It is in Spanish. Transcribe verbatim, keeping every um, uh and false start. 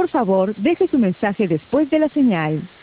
Por favor, deje su mensaje después de la señal.